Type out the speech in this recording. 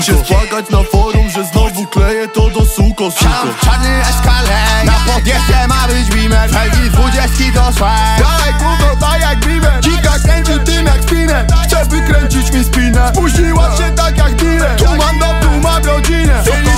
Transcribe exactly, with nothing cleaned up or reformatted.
się spłakać na forum, że znowu kleję to do suko, suko. Czarny Escalade, na podjeździe ma być Beamer. Felgi dwudziestki to swag. Daj gówno, tak jak Beamer. Dzika kręcił tym jak spinner. Chce wykręcić mi spinę. Spóźniła się tak jak dealer. Tu mam dom, tu mam rodzinę.